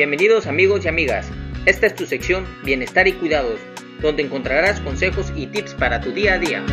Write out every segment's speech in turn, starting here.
Bienvenidos amigos y amigas, esta es tu sección Bienestar y Cuidados, donde encontrarás consejos y tips para tu día a día.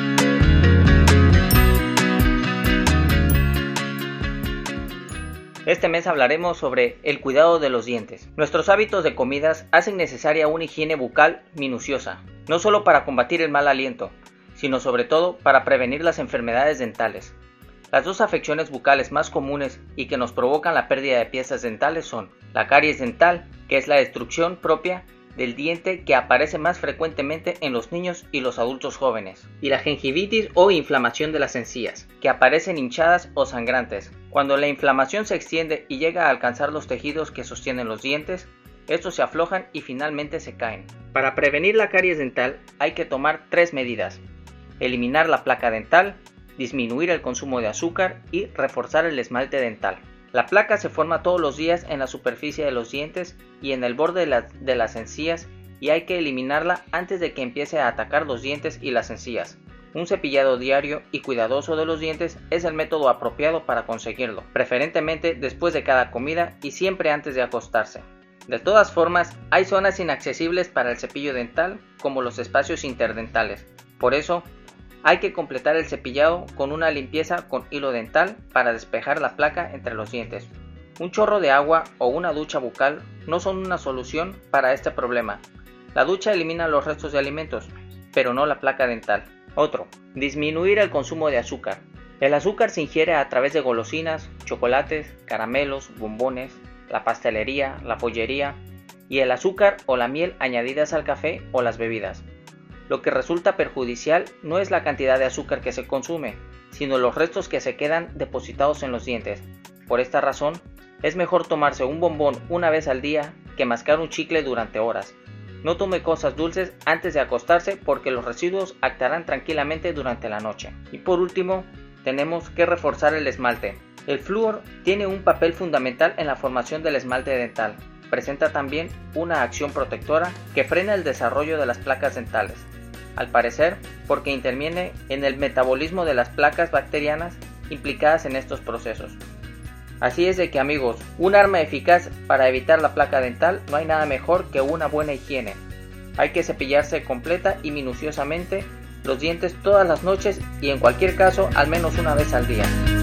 Este mes hablaremos sobre el cuidado de los dientes. Nuestros hábitos de comidas hacen necesaria una higiene bucal minuciosa, no solo para combatir el mal aliento, sino sobre todo para prevenir las enfermedades dentales. Las dos afecciones bucales más comunes y que nos provocan la pérdida de piezas dentales son la caries dental, que es la destrucción propia del diente que aparece más frecuentemente en los niños y los adultos jóvenes, y la gingivitis o inflamación de las encías, que aparecen hinchadas o sangrantes. Cuando la inflamación se extiende y llega a alcanzar los tejidos que sostienen los dientes, estos se aflojan y finalmente se caen. Para prevenir la caries dental hay que tomar 3 medidas: eliminar la placa dental, disminuir el consumo de azúcar y reforzar el esmalte dental. La placa se forma todos los días en la superficie de los dientes y en el borde de las encías, y hay que eliminarla antes de que empiece a atacar los dientes y las encías. Un cepillado diario y cuidadoso de los dientes es el método apropiado para conseguirlo, preferentemente después de cada comida y siempre antes de acostarse. De todas formas, hay zonas inaccesibles para el cepillo dental, como los espacios interdentales. Por eso, hay que completar el cepillado con una limpieza con hilo dental para despejar la placa entre los dientes. Un chorro de agua o una ducha bucal no son una solución para este problema. La ducha elimina los restos de alimentos, pero no la placa dental. Otro, disminuir el consumo de azúcar. El azúcar se ingiere a través de golosinas, chocolates, caramelos, bombones, la pastelería, la pollería y el azúcar o la miel añadidas al café o las bebidas. Lo que resulta perjudicial no es la cantidad de azúcar que se consume, sino los restos que se quedan depositados en los dientes. Por esta razón, es mejor tomarse un bombón una vez al día que mascar un chicle durante horas. No tome cosas dulces antes de acostarse porque los residuos actuarán tranquilamente durante la noche. Y por último, tenemos que reforzar el esmalte. El flúor tiene un papel fundamental en la formación del esmalte dental. Presenta también una acción protectora que frena el desarrollo de las placas dentales. Al parecer, porque interviene en el metabolismo de las placas bacterianas implicadas en estos procesos. Así es de que amigos, un arma eficaz para evitar la placa dental no hay nada mejor que una buena higiene. Hay que cepillarse completa y minuciosamente los dientes todas las noches y en cualquier caso al menos una vez al día.